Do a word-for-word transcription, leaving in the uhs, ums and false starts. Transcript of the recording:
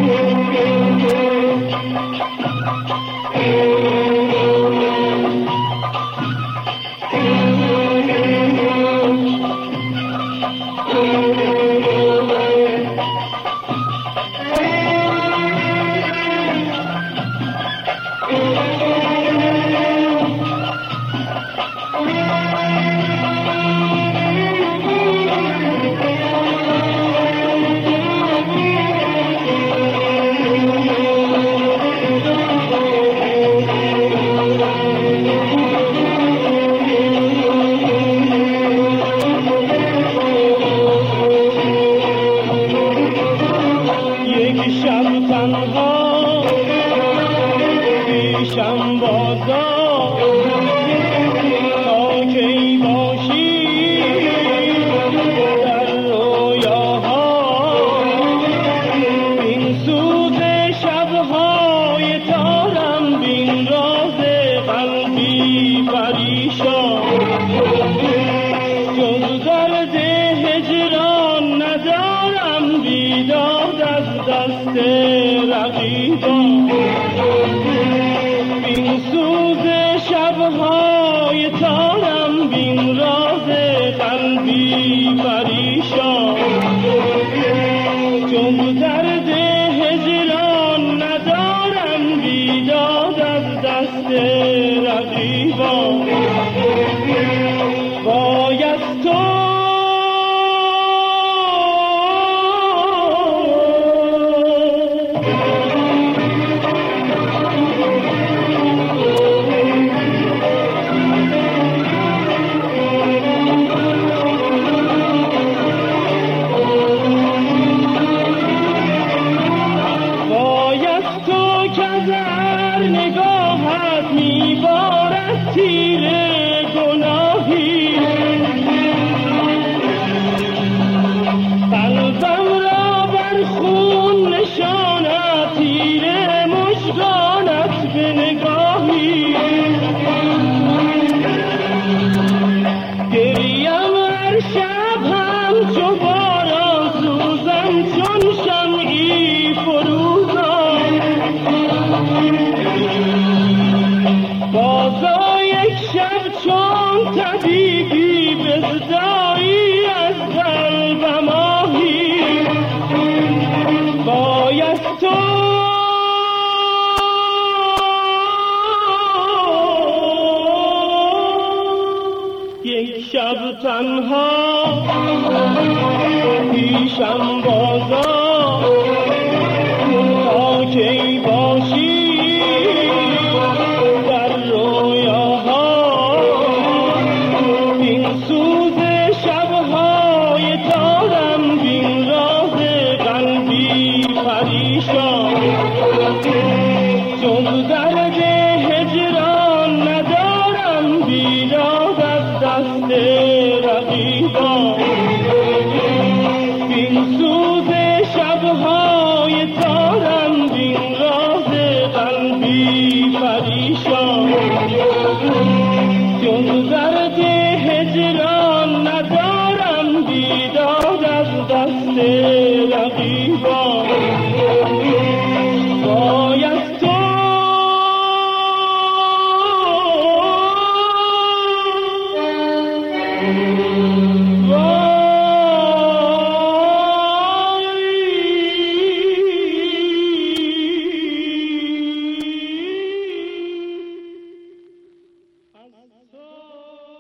پیشم بازا تا کی باشی در رویاها، بین سوز شبهای تارم، بین راز قلبی پریشان. جز درد هجران ندارم بیداد از دست رقیبان. بین سوز شبهای تارم، بین راز قلبی پریشان. چون درد هجران ندارم بیداد از دست رقیبان. باید تو نگاهت میبارد تیر گناهی، قلبم را بر خون نشاند تیر مژگانت به نگاهی. گریم هر شب همچو باران، سوزم چون شمعی فروزان. بازا یک شب چون طبیبی بزدایی از قلبم آهی. باید تو یک شب تنها پیشم بازا تا کی باشی در رویاها. بین سوز شبهای تارم، بین راز قلبی پریشان.